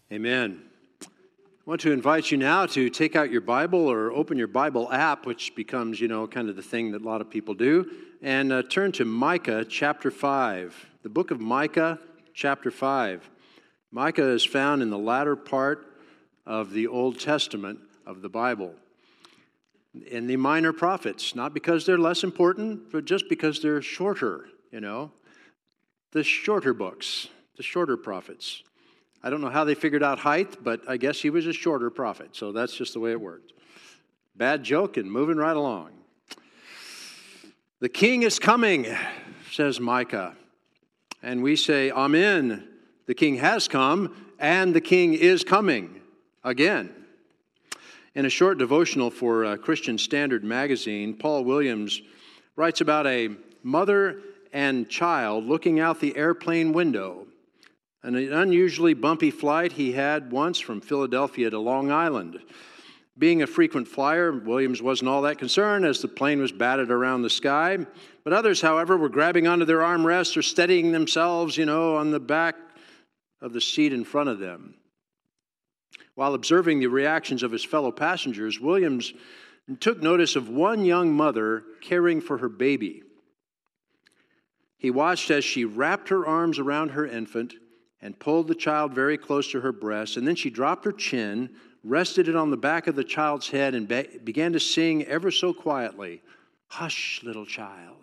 Amen. I want to invite you now to take out your Bible or open your Bible app, which becomes, kind of the thing that a lot of people do, and turn to Micah chapter 5. The book of Micah chapter 5. Micah is found in the latter part of the Old Testament of the Bible. In the minor prophets, not because they're less important, but just because they're shorter, The shorter books, the shorter prophets. I don't know how they figured out height, but I guess he was a shorter prophet, so that's just the way it worked. Bad joke and moving right along. The king is coming, says Micah. And we say, Amen. The king has come, and the king is coming again. In a short devotional for Christian Standard magazine, Paul Williams writes about a mother and child looking out the airplane window. An unusually bumpy flight he had once from Philadelphia to Long Island. Being a frequent flyer, Williams wasn't all that concerned as the plane was batted around the sky. But others, however, were grabbing onto their armrests or steadying themselves, on the back of the seat in front of them. While observing the reactions of his fellow passengers, Williams took notice of one young mother caring for her baby. He watched as she wrapped her arms around her infant and pulled the child very close to her breast, and then she dropped her chin, rested it on the back of the child's head, and began to sing ever so quietly, "Hush, little child.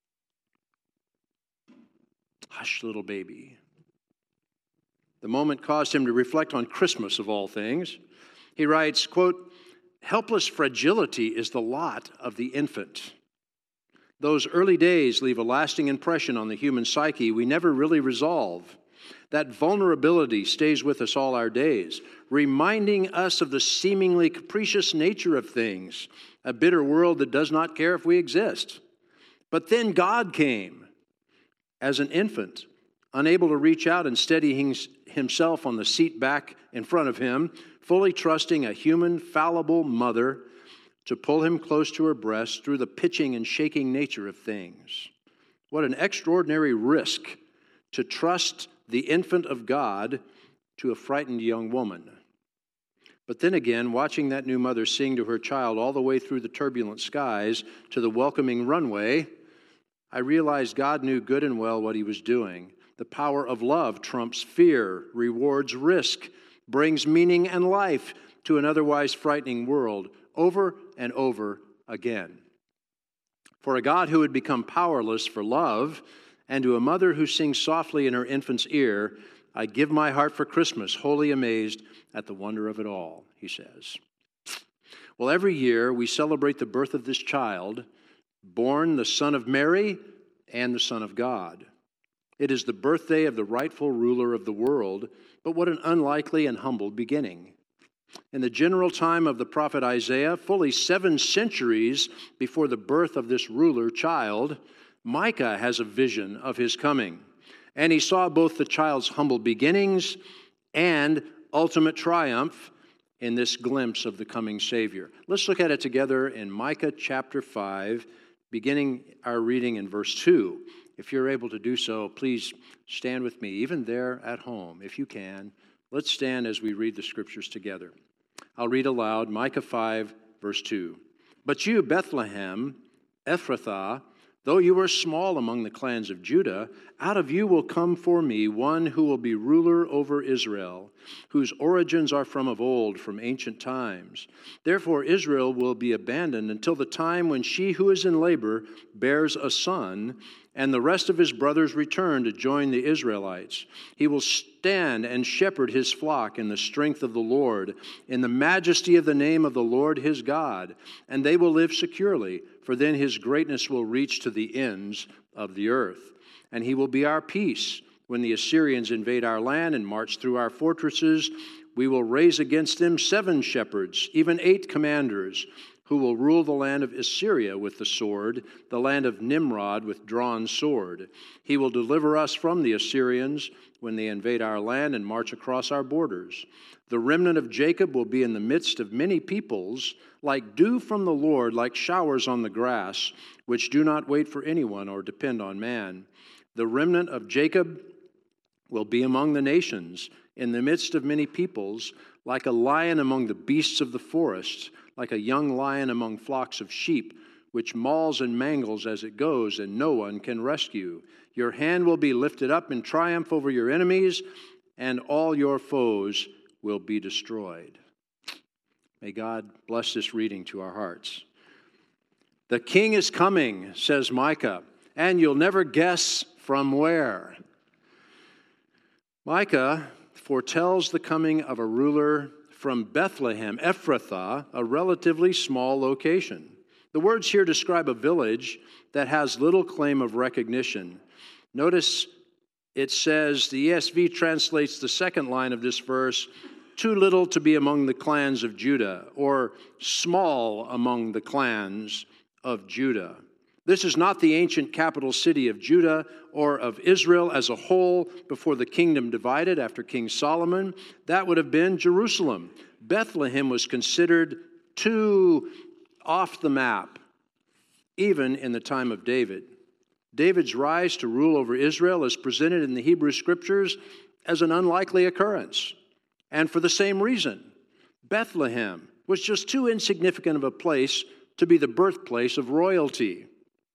Hush, little baby." The moment caused him to reflect on Christmas, of all things. He writes, quote, "Helpless fragility is the lot of the infant. Those early days leave a lasting impression on the human psyche we never really resolve. That vulnerability stays with us all our days, reminding us of the seemingly capricious nature of things, a bitter world that does not care if we exist. But then God came as an infant, unable to reach out and steady himself on the seat back in front of him, fully trusting a human, fallible mother to pull him close to her breast through the pitching and shaking nature of things. What an extraordinary risk to trust the infant of God to a frightened young woman. But then again, watching that new mother sing to her child all the way through the turbulent skies to the welcoming runway, I realized God knew good and well what he was doing. The power of love trumps fear, rewards risk, brings meaning and life to an otherwise frightening world over and over again. For a God who had become powerless for love, and to a mother who sings softly in her infant's ear, I give my heart for Christmas, wholly amazed at the wonder of it all, he says. Well, every year we celebrate the birth of this child, born the Son of Mary and the Son of God. It is the birthday of the rightful ruler of the world, but what an unlikely and humble beginning. In the general time of the prophet Isaiah, fully 7 centuries before the birth of this ruler child, Micah has a vision of his coming, and he saw both the child's humble beginnings and ultimate triumph in this glimpse of the coming Savior. Let's look at it together in Micah chapter 5, beginning our reading in verse 2. If you're able to do so, please stand with me, even there at home, if you can. Let's stand as we read the scriptures together. I'll read aloud Micah 5, verse 2. But you, Bethlehem, Ephrathah, though you are small among the clans of Judah, out of you will come for me one who will be ruler over Israel, whose origins are from of old, from ancient times. Therefore Israel will be abandoned until the time when she who is in labor bears a son, and the rest of his brothers return to join the Israelites. He will stand and shepherd his flock in the strength of the Lord, in the majesty of the name of the Lord his God, and they will live securely, for then his greatness will reach to the ends of the earth. And he will be our peace. When the Assyrians invade our land and march through our fortresses, we will raise against them 7 shepherds, even 8 commanders, who will rule the land of Assyria with the sword, the land of Nimrod with drawn sword. He will deliver us from the Assyrians when they invade our land and march across our borders. The remnant of Jacob will be in the midst of many peoples, like dew from the Lord, like showers on the grass, which do not wait for anyone or depend on man. The remnant of Jacob will be among the nations. in the midst of many peoples, like a lion among the beasts of the forest, like a young lion among flocks of sheep, which mauls and mangles as it goes, and no one can rescue. Your hand will be lifted up in triumph over your enemies, and all your foes will be destroyed. May God bless this reading to our hearts. The king is coming, says Micah, and you'll never guess from where. Micah foretells the coming of a ruler from Bethlehem, Ephrathah, a relatively small location. The words here describe a village that has little claim of recognition. Notice it says, the ESV translates the second line of this verse, too little to be among the clans of Judah, or small among the clans of Judah. This is not the ancient capital city of Judah or of Israel as a whole before the kingdom divided after King Solomon. That would have been Jerusalem. Bethlehem was considered too off the map, even in the time of David. David's rise to rule over Israel is presented in the Hebrew Scriptures as an unlikely occurrence. And for the same reason, Bethlehem was just too insignificant of a place to be the birthplace of royalty.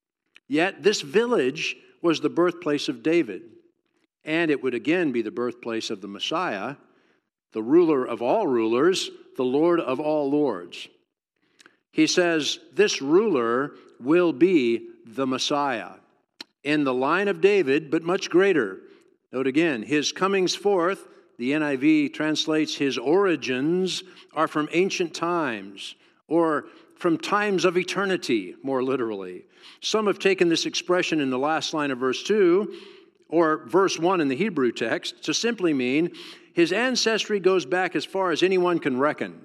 Yet this village was the birthplace of David, and it would again be the birthplace of the Messiah, the ruler of all rulers, the Lord of all lords. He says, this ruler will be the Messiah in the line of David, but much greater. Note again, his comings forth, the NIV translates his origins, are from ancient times, or from times of eternity, more literally. Some have taken this expression in the last line of verse 2, or verse 1 in the Hebrew text, to simply mean his ancestry goes back as far as anyone can reckon.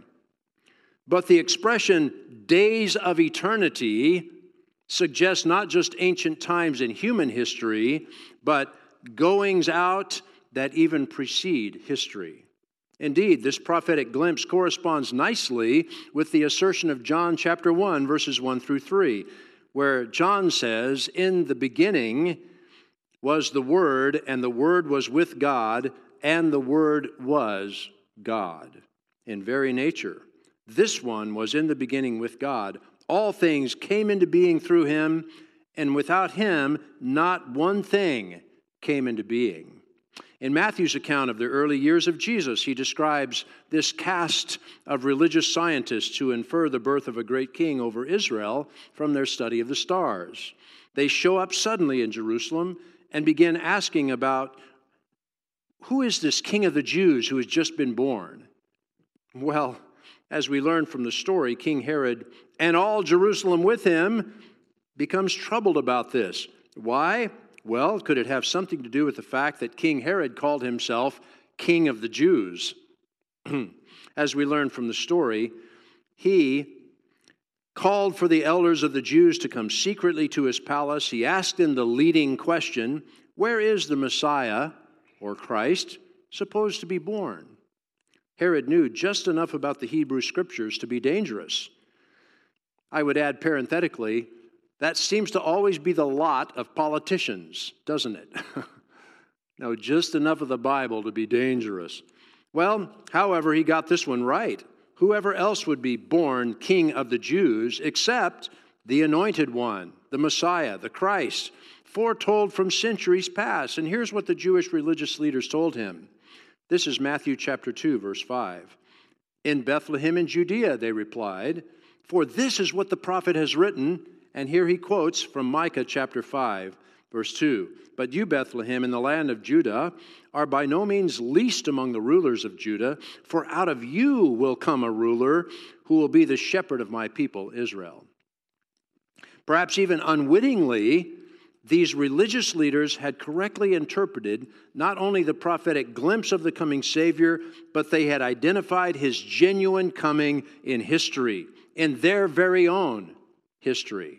But the expression days of eternity suggests not just ancient times in human history, but goings out that even precede history. Indeed, this prophetic glimpse corresponds nicely with the assertion of John chapter 1, verses 1 through 3, where John says, in the beginning was the Word, and the Word was with God, and the Word was God. In very nature, this one was in the beginning with God. All things came into being through him, and without him, not one thing came into being. In Matthew's account of the early years of Jesus, he describes this cast of religious scientists who infer the birth of a great king over Israel from their study of the stars. They show up suddenly in Jerusalem and begin asking about, who is this king of the Jews who has just been born? Well, as we learn from the story, King Herod and all Jerusalem with him becomes troubled about this. Why? Well, could it have something to do with the fact that King Herod called himself King of the Jews? As we learn from the story, he called for the elders of the Jews to come secretly to his palace. He asked them the leading question, where is the Messiah, or Christ, supposed to be born? Herod knew just enough about the Hebrew Scriptures to be dangerous. I would add parenthetically, that seems to always be the lot of politicians, doesn't it? No, just enough of the Bible to be dangerous. Well, however, he got this one right. Whoever else would be born king of the Jews except the anointed one, the Messiah, the Christ, foretold from centuries past. And here's what the Jewish religious leaders told him. This is Matthew chapter 2, verse 5. In Bethlehem in Judea, they replied, for this is what the prophet has written. And here he quotes from Micah chapter 5, verse 2. But you, Bethlehem, in the land of Judah, are by no means least among the rulers of Judah, for out of you will come a ruler who will be the shepherd of my people, Israel. Perhaps even unwittingly, these religious leaders had correctly interpreted not only the prophetic glimpse of the coming Savior, but they had identified his genuine coming in history, in their very own history.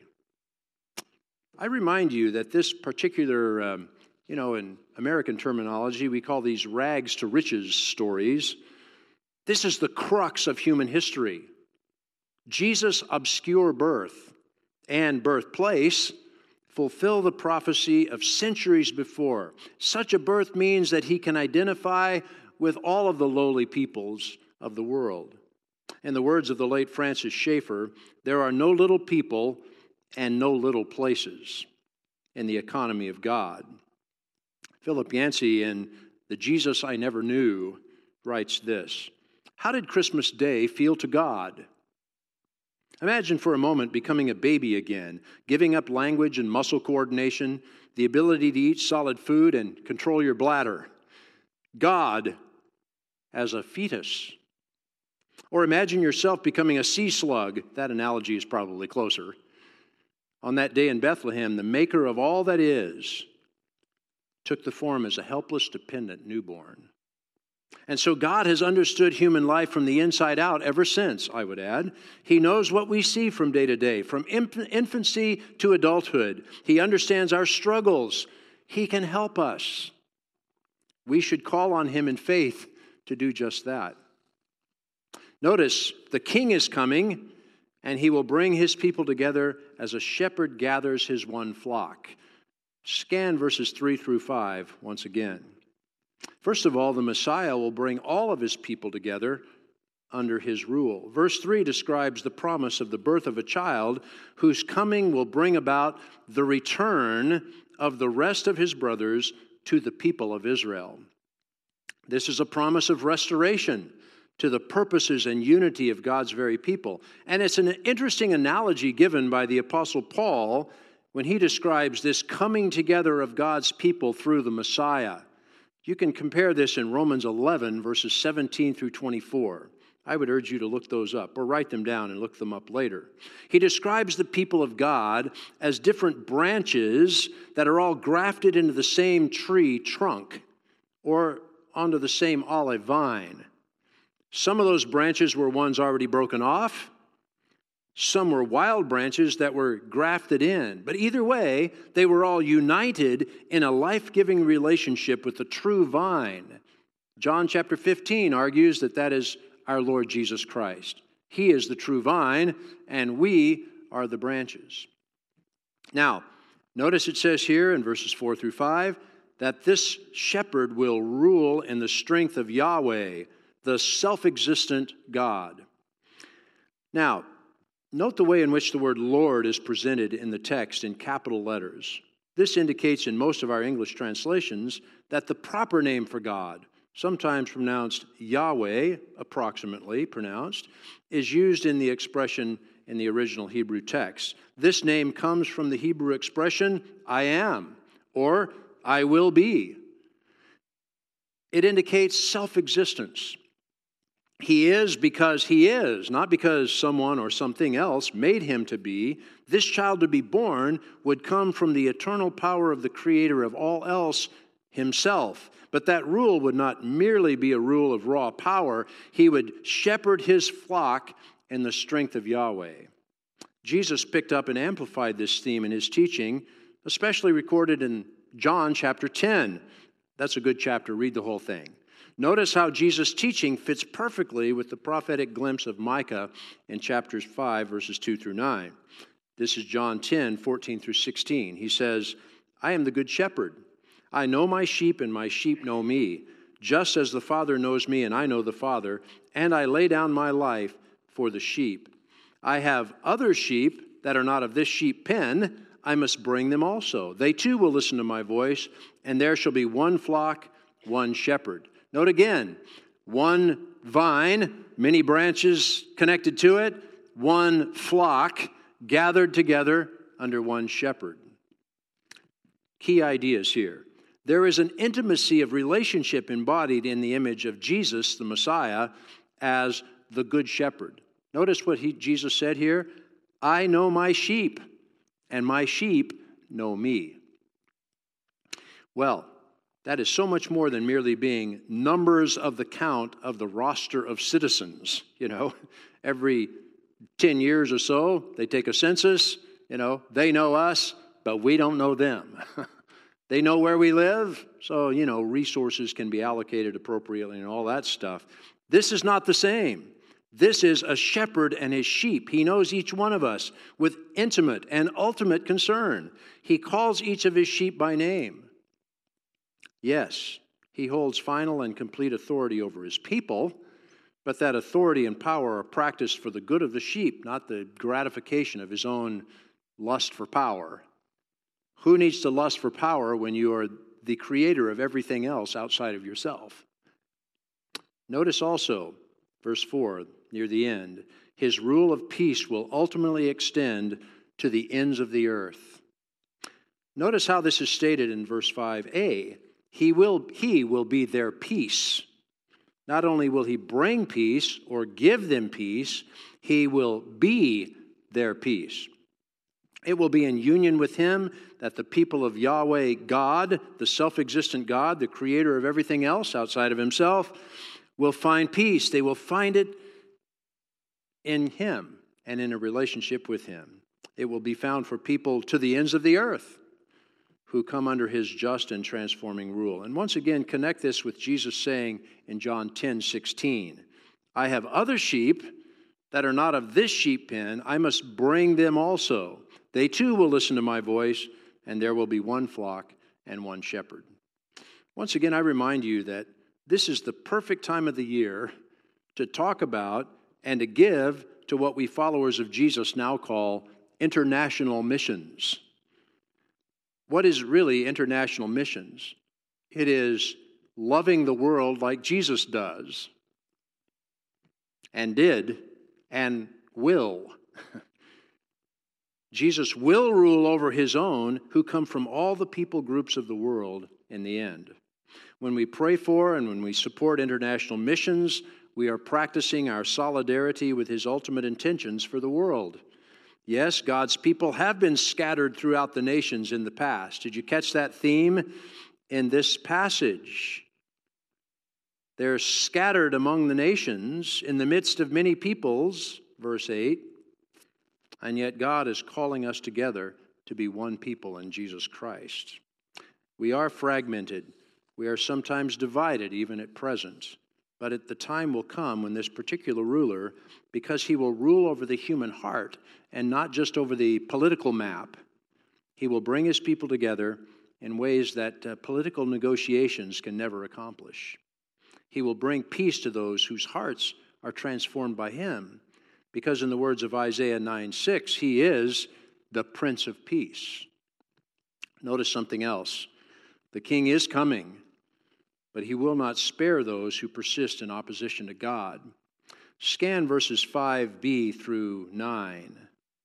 I remind you that this particular, in American terminology, we call these rags to riches stories. This is the crux of human history. Jesus' obscure birth and birthplace fulfill the prophecy of centuries before. Such a birth means that he can identify with all of the lowly peoples of the world. In the words of the late Francis Schaeffer, there are no little people and no little places in the economy of God. Philip Yancey in The Jesus I Never Knew writes this: how did Christmas Day feel to God? Imagine for a moment becoming a baby again, giving up language and muscle coordination, the ability to eat solid food and control your bladder. God as a fetus. Or imagine yourself becoming a sea slug. That analogy is probably closer. On that day in Bethlehem, the maker of all that is took the form as a helpless, dependent newborn. And so God has understood human life from the inside out ever since, I would add. He knows what we see from day to day, from infancy to adulthood. He understands our struggles. He can help us. We should call on Him in faith to do just that. Notice, the King is coming, and He will bring His people together as a shepherd gathers his one flock. Scan verses 3 through 5 once again. First of all, the Messiah will bring all of His people together under His rule. Verse 3 describes the promise of the birth of a child whose coming will bring about the return of the rest of His brothers to the people of Israel. This is a promise of restoration to the purposes and unity of God's very people. And it's an interesting analogy given by the Apostle Paul when he describes this coming together of God's people through the Messiah. You can compare this in Romans 11, verses 17 through 24. I would urge you to look those up or write them down and look them up later. He describes the people of God as different branches that are all grafted into the same tree trunk or onto the same olive vine. Some of those branches were ones already broken off. Some were wild branches that were grafted in. But either way, they were all united in a life-giving relationship with the true vine. John chapter 15 argues that that is our Lord Jesus Christ. He is the true vine, and we are the branches. Now, notice it says here in verses 4 through 5 that this shepherd will rule in the strength of Yahweh, the self-existent God. Now, note the way in which the word Lord is presented in the text in capital letters. This indicates in most of our English translations that the proper name for God, sometimes pronounced Yahweh, approximately pronounced, is used in the expression in the original Hebrew text. This name comes from the Hebrew expression, I am, or I will be. It indicates self-existence. He is because He is, not because someone or something else made Him to be. This child to be born would come from the eternal power of the Creator of all else, Himself. But that rule would not merely be a rule of raw power. He would shepherd His flock in the strength of Yahweh. Jesus picked up and amplified this theme in His teaching, especially recorded in John chapter 10. That's a good chapter. Read the whole thing. Notice how Jesus' teaching fits perfectly with the prophetic glimpse of Micah in chapters 5, verses 2 through 9. This is John 10, 14 through 16. He says, I am the good shepherd. I know my sheep, and my sheep know me, just as the Father knows me, and I know the Father, and I lay down my life for the sheep. I have other sheep that are not of this sheep pen. I must bring them also. They too will listen to my voice, and there shall be one flock, one shepherd. Note again, one vine, many branches connected to it, one flock gathered together under one shepherd. Key ideas here. There is an intimacy of relationship embodied in the image of Jesus, the Messiah, as the good shepherd. Notice what Jesus said here, I know my sheep, and my sheep know me. Well, that is so much more than merely being numbers of the count of the roster of citizens. Every 10 years or so, they take a census. They know us, but we don't know them. They know where we live, so, resources can be allocated appropriately and all that stuff. This is not the same. This is a shepherd and his sheep. He knows each one of us with intimate and ultimate concern. He calls each of his sheep by name. Yes, He holds final and complete authority over his people, but that authority and power are practiced for the good of the sheep, not the gratification of his own lust for power. Who needs to lust for power when you are the creator of everything else outside of yourself? Notice also, verse 4, near the end, his rule of peace will ultimately extend to the ends of the earth. Notice how this is stated in verse 5a. He will be their peace. Not only will he bring peace or give them peace, he will be their peace. It will be in union with him that the people of Yahweh God, the self-existent God, the creator of everything else outside of himself, will find peace. They will find it in him and in a relationship with him. It will be found for people to the ends of the earth who come under his just and transforming rule. And once again, connect this with Jesus saying in John 10:16, I have other sheep that are not of this sheep pen. I must bring them also. They too will listen to my voice, and there will be one flock and one shepherd. Once again, I remind you that this is the perfect time of the year to talk about and to give to what we followers of Jesus now call international missions. What is really international missions? It is loving the world like Jesus does, and did, and will. Jesus will rule over his own who come from all the people groups of the world in the end. When we pray for and when we support international missions, we are practicing our solidarity with his ultimate intentions for the world. Yes, God's people have been scattered throughout the nations in the past. Did you catch that theme in this passage? They're scattered among the nations in the midst of many peoples, verse 8, and yet God is calling us together to be one people in Jesus Christ. We are fragmented. We are sometimes divided even at present. But at the time will come when this particular ruler, because he will rule over the human heart and not just over the political map, he will bring his people together in ways that political negotiations can never accomplish. He will bring peace to those whose hearts are transformed by him, because in the words of Isaiah 9:6, he is the Prince of Peace. Notice something else. The king is coming, but he will not spare those who persist in opposition to God. Scan verses 5b through 9.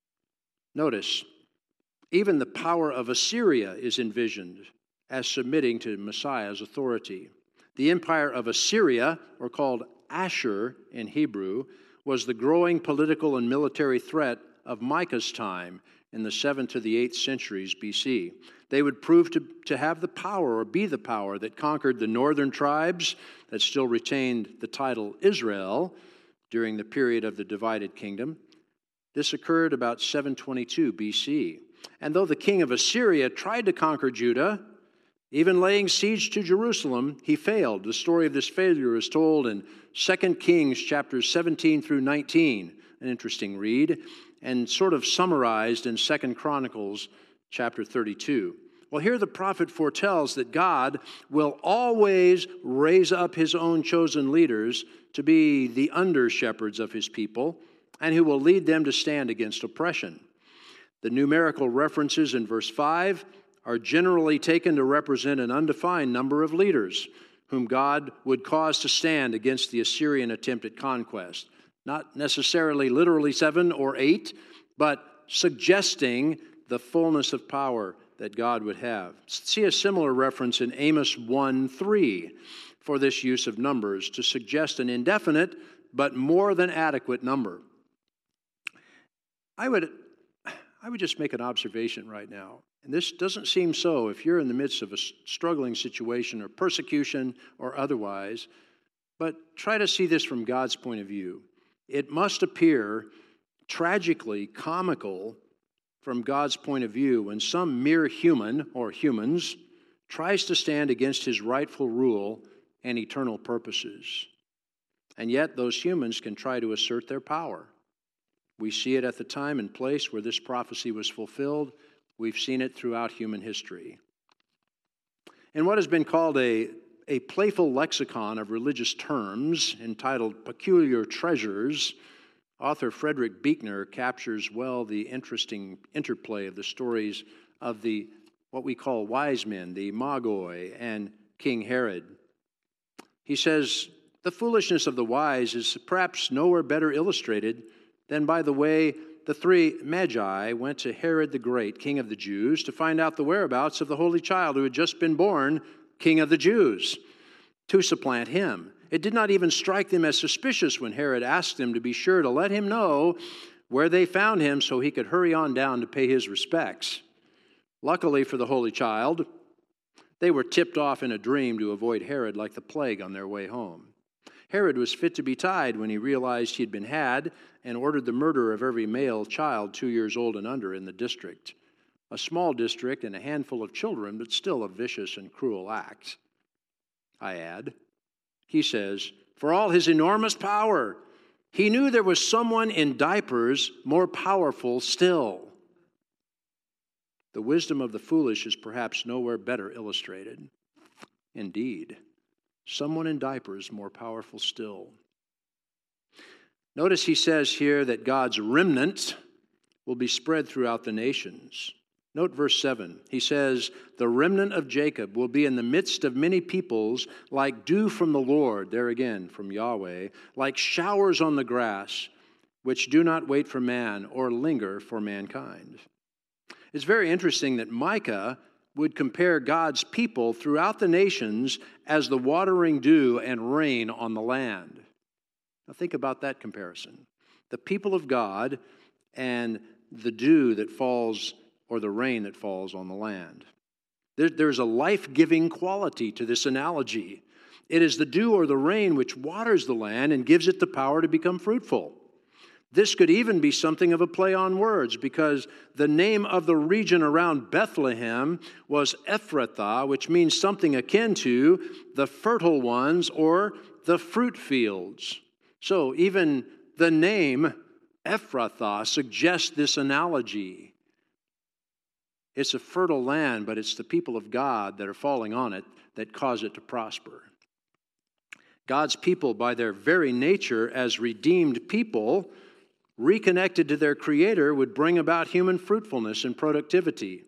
Notice, even the power of Assyria is envisioned as submitting to Messiah's authority. The empire of Assyria, or called Ashur in Hebrew, was the growing political and military threat of Micah's time in the 7th to the 8th centuries BC. They would prove to have the power, or be the power, that conquered the northern tribes that still retained the title Israel during the period of the divided kingdom. This occurred about 722 BC. And though the king of Assyria tried to conquer Judah, even laying siege to Jerusalem, he failed. The story of this failure is told in 2 Kings chapters 17 through 19, an interesting read, and sort of summarized in 2 Chronicles chapter 32. Well, here the prophet foretells that God will always raise up his own chosen leaders to be the under-shepherds of his people, and who will lead them to stand against oppression. The numerical references in verse 5 are generally taken to represent an undefined number of leaders whom God would cause to stand against the Assyrian attempt at conquest. Not necessarily literally 7 or 8, but suggesting the fullness of power that God would have. See a similar reference in Amos 1:3 for this use of numbers to suggest an indefinite but more than adequate number. I would just make an observation right now, and this doesn't seem so if you're in the midst of a struggling situation or persecution or otherwise, but try to see this from God's point of view. It must appear tragically comical from God's point of view when some mere human or humans tries to stand against his rightful rule and eternal purposes. And yet those humans can try to assert their power. We see it at the time and place where this prophecy was fulfilled. We've seen it throughout human history. In what has been called a a playful lexicon of religious terms entitled Peculiar Treasures, author Frederick Buechner captures well the interesting interplay of the stories of the what we call wise men, the Magoi, and King Herod. He says, the foolishness of the wise is perhaps nowhere better illustrated than by the way the three Magi went to Herod the Great, king of the Jews, to find out the whereabouts of the holy child who had just been born, king of the Jews, to supplant him. It did not even strike them as suspicious when Herod asked them to be sure to let him know where they found him so he could hurry on down to pay his respects. Luckily for the holy child, they were tipped off in a dream to avoid Herod like the plague on their way home. Herod was fit to be tied when he realized he'd been had and ordered the murder of every male child 2 years old and under in the district. A small district and a handful of children, but still a vicious and cruel act. I add, he says, for all his enormous power, he knew there was someone in diapers more powerful still. The wisdom of the foolish is perhaps nowhere better illustrated. Indeed, someone in diapers more powerful still. Notice he says here that God's remnant will be spread throughout the nations. Note verse 7. He says, the remnant of Jacob will be in the midst of many peoples like dew from the Lord, there again from Yahweh, like showers on the grass, which do not wait for man or linger for mankind. It's very interesting that Micah would compare God's people throughout the nations as the watering dew and rain on the land. Now think about that comparison. The people of God and the dew that falls or the rain that falls on the land. There's a life-giving quality to this analogy. It is the dew or the rain which waters the land and gives it the power to become fruitful. This could even be something of a play on words because the name of the region around Bethlehem was Ephrathah, which means something akin to the fertile ones or the fruit fields. So even the name Ephrathah suggests this analogy. It's a fertile land, but it's the people of God that are falling on it that cause it to prosper. God's people, by their very nature as redeemed people, reconnected to their Creator, would bring about human fruitfulness and productivity.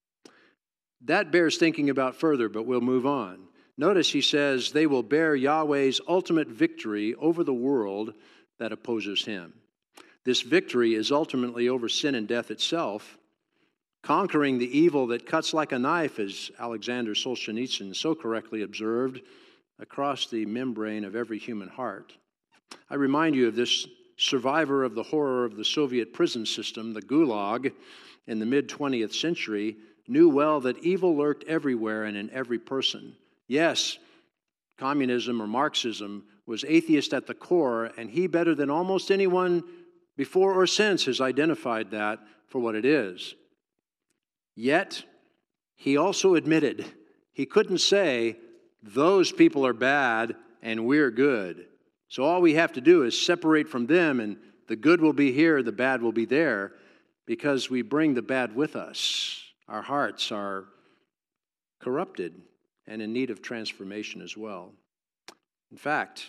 That bears thinking about further, but we'll move on. Notice he says they will bear Yahweh's ultimate victory over the world that opposes him. This victory is ultimately over sin and death itself, conquering the evil that cuts like a knife, as Alexander Solzhenitsyn so correctly observed, across the membrane of every human heart. I remind you of this survivor of the horror of the Soviet prison system, the Gulag, in the mid-20th century, knew well that evil lurked everywhere and in every person. Yes, communism or Marxism was atheist at the core, and he, better than almost anyone before or since, has identified that for what it is. Yet, he also admitted he couldn't say, those people are bad and we're good. So all we have to do is separate from them, and the good will be here, the bad will be there, because we bring the bad with us. Our hearts are corrupted and in need of transformation as well. In fact,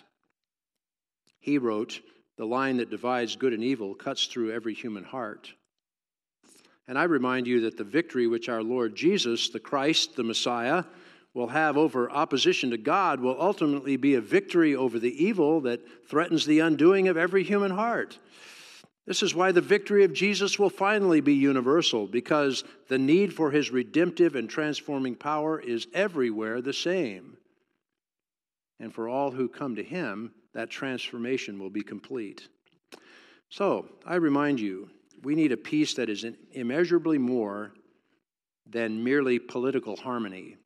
he wrote, the line that divides good and evil cuts through every human heart. And I remind you that the victory which our Lord Jesus, the Christ, the Messiah, will have over opposition to God will ultimately be a victory over the evil that threatens the undoing of every human heart. This is why the victory of Jesus will finally be universal, because the need for his redemptive and transforming power is everywhere the same. And for all who come to him, that transformation will be complete. So, I remind you, we need a peace that is immeasurably more than merely political harmony.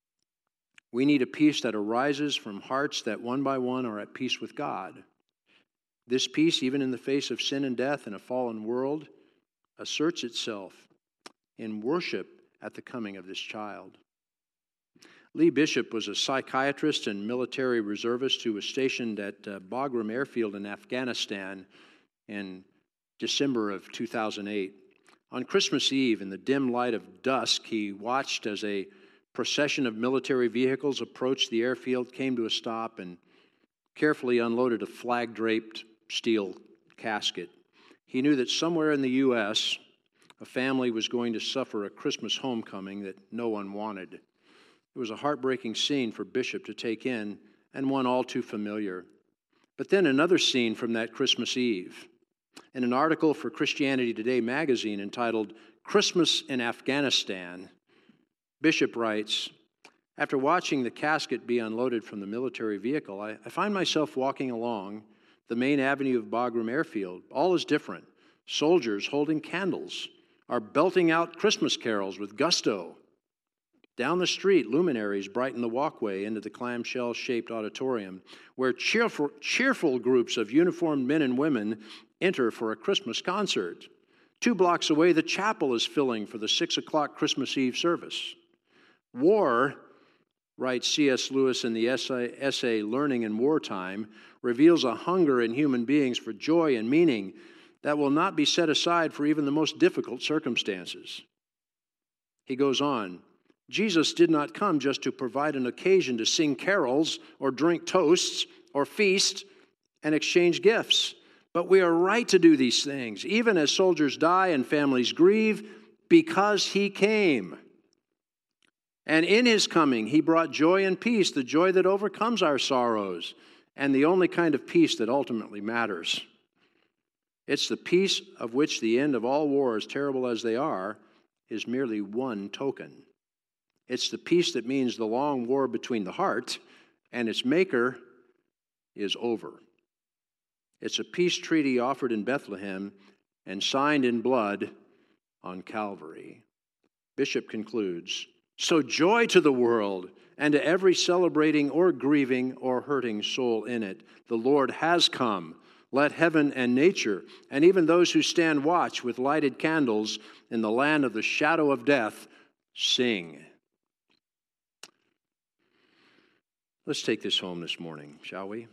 We need a peace that arises from hearts that one by one are at peace with God. This peace, even in the face of sin and death in a fallen world, asserts itself in worship at the coming of this child. Lee Bishop was a psychiatrist and military reservist who was stationed at Bagram Airfield in Afghanistan in December of 2008. On Christmas Eve, in the dim light of dusk, he watched as a procession of military vehicles approached the airfield, came to a stop, and carefully unloaded a flag-draped steel casket. He knew that somewhere in the U.S., a family was going to suffer a Christmas homecoming that no one wanted. It was a heartbreaking scene for Bishop to take in, and one all too familiar. But then another scene from that Christmas Eve. In an article for Christianity Today magazine entitled "Christmas in Afghanistan," Bishop writes, "After watching the casket be unloaded from the military vehicle, I find myself walking along the main avenue of Bagram Airfield. All is different. Soldiers holding candles are belting out Christmas carols with gusto. Down the street, luminaries brighten the walkway into the clamshell-shaped auditorium, where cheerful groups of uniformed men and women enter for a Christmas concert. 2 blocks away, the chapel is filling for the 6 o'clock Christmas Eve service. War," writes C.S. Lewis in the essay Learning in Wartime, "reveals a hunger in human beings for joy and meaning that will not be set aside for even the most difficult circumstances." He goes on, "Jesus did not come just to provide an occasion to sing carols or drink toasts or feast and exchange gifts. But we are right to do these things, even as soldiers die and families grieve, because he came. And in his coming, he brought joy and peace, the joy that overcomes our sorrows, and the only kind of peace that ultimately matters. It's the peace of which the end of all wars, terrible as they are, is merely one token. It's the peace that means the long war between the heart and its maker is over. It's a peace treaty offered in Bethlehem and signed in blood on Calvary." Bishop concludes, "So joy to the world and to every celebrating or grieving or hurting soul in it. The Lord has come. Let heaven and nature, and even those who stand watch with lighted candles in the land of the shadow of death, sing." Let's take this home this morning, shall we?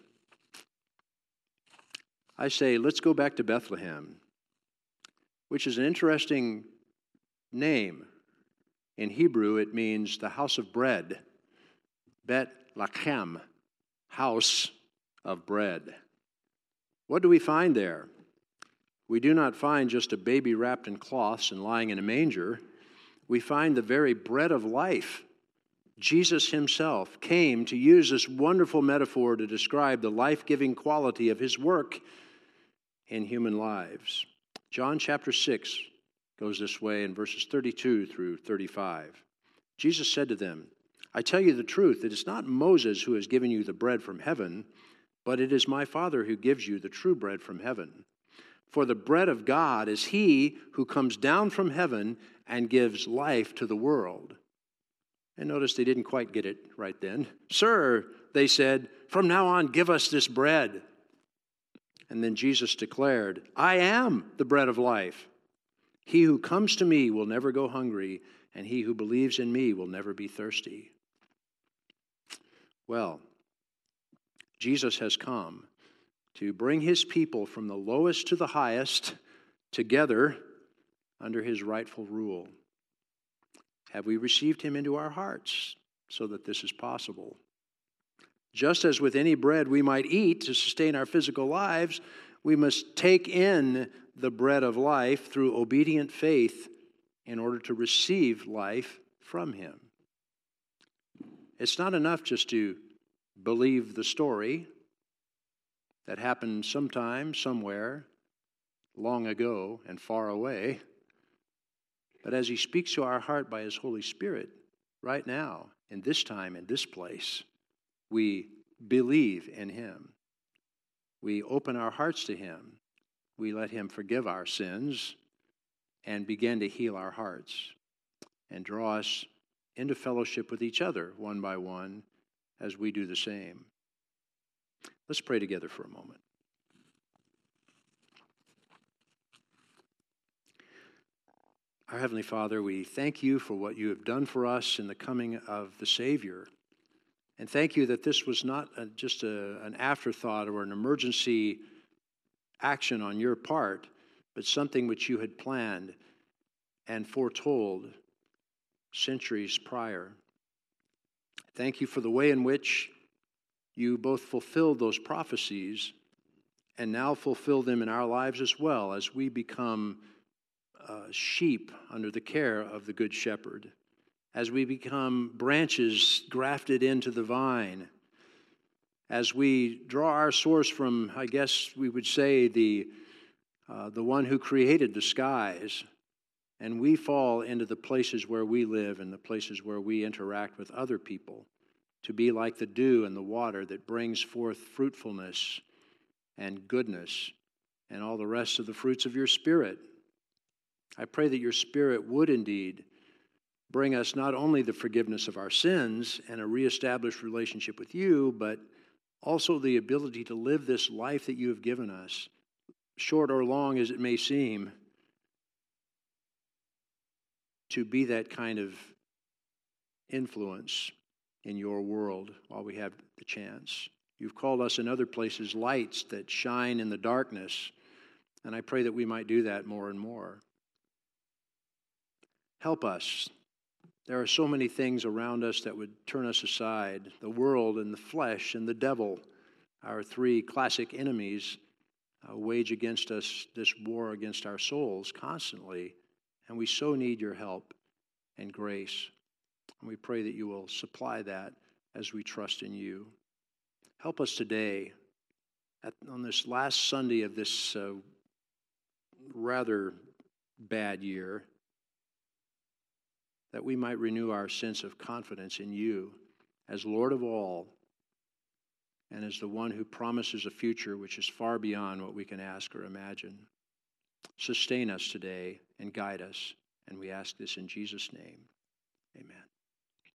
I say, let's go back to Bethlehem, which is an interesting name. In Hebrew, it means the house of bread. Bet Lachem, house of bread. What do we find there? We do not find just a baby wrapped in cloths and lying in a manger. We find the very bread of life. Jesus himself came to use this wonderful metaphor to describe the life-giving quality of his work in human lives. John chapter 6 goes this way in verses 32 through 35. Jesus said to them, "I tell you the truth, it is not Moses who has given you the bread from heaven, but it is my Father who gives you the true bread from heaven. For the bread of God is he who comes down from heaven and gives life to the world." And notice they didn't quite get it right then. "Sir," they said, "from now on give us this bread." And then Jesus declared, "I am the bread of life. He who comes to me will never go hungry, and he who believes in me will never be thirsty." Well, Jesus has come to bring his people from the lowest to the highest together under his rightful rule. Have we received him into our hearts so that this is possible? Just as with any bread we might eat to sustain our physical lives, we must take in the bread of life through obedient faith in order to receive life from him. It's not enough just to believe the story that happened sometime, somewhere, long ago and far away. But as he speaks to our heart by his Holy Spirit, right now, in this time, in this place, we believe in him. We open our hearts to him. We let him forgive our sins and begin to heal our hearts and draw us into fellowship with each other one by one as we do the same. Let's pray together for a moment. Our Heavenly Father, we thank you for what you have done for us in the coming of the Savior. And thank you that this was not just an afterthought or an emergency action on your part, but something which you had planned and foretold centuries prior. Thank you for the way in which you both fulfilled those prophecies and now fulfill them in our lives as well as we become sheep under the care of the Good Shepherd, as we become branches grafted into the vine, as we draw our source from, I guess we would say, the one who created the skies, and we fall into the places where we live and the places where we interact with other people to be like the dew and the water that brings forth fruitfulness and goodness and all the rest of the fruits of your Spirit. I pray that your Spirit would indeed bring us not only the forgiveness of our sins and a reestablished relationship with you, but also the ability to live this life that you have given us, short or long as it may seem, to be that kind of influence in your world while we have the chance. You've called us in other places lights that shine in the darkness, and I pray that we might do that more and more. Help us. There are so many things around us that would turn us aside. The world and the flesh and the devil, our three classic enemies, wage against us this war against our souls constantly, and we so need your help and grace. And we pray that you will supply that as we trust in you. Help us today, on this last Sunday of this rather bad year, that we might renew our sense of confidence in you as Lord of all and as the one who promises a future which is far beyond what we can ask or imagine. Sustain us today and guide us, and we ask this in Jesus' name. Amen.